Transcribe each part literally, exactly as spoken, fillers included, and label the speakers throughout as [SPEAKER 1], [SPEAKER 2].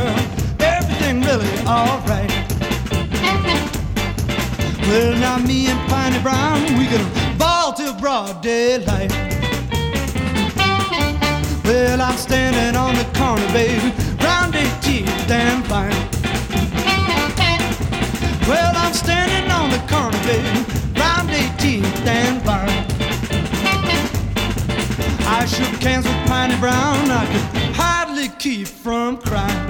[SPEAKER 1] girl, everything really alright. Well, now me and Piney Brown, we gonna ball till broad daylight. Well, I'm standing on the corner, baby, round eighteenth and Vine. Well, I'm standing on the corner, baby, round eighteenth and Vine. I shook hands with Piney Brown, I could hardly keep from crying.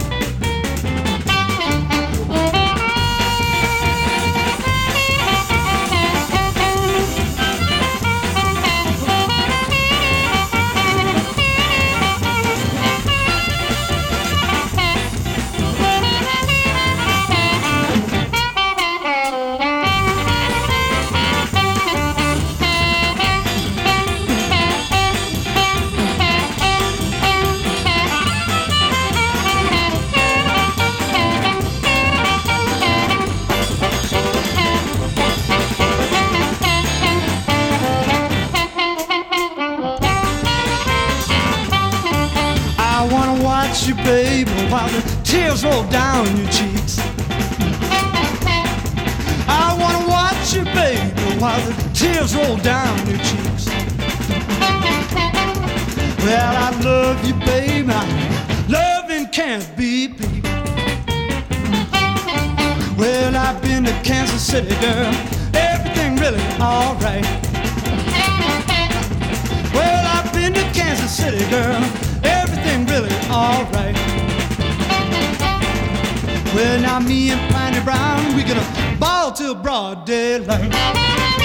[SPEAKER 1] I wanna watch you, baby, while the tears roll down your cheeks. I wanna watch you, baby, while the tears roll down your cheeks. Well, I love you, baby, loving can't be beat. Well, I've been to Kansas City, girl, everything really alright. Well, I've been to Kansas City, girl, everything really alright. Well, now me and Piney Brown, we gonna ball till broad daylight.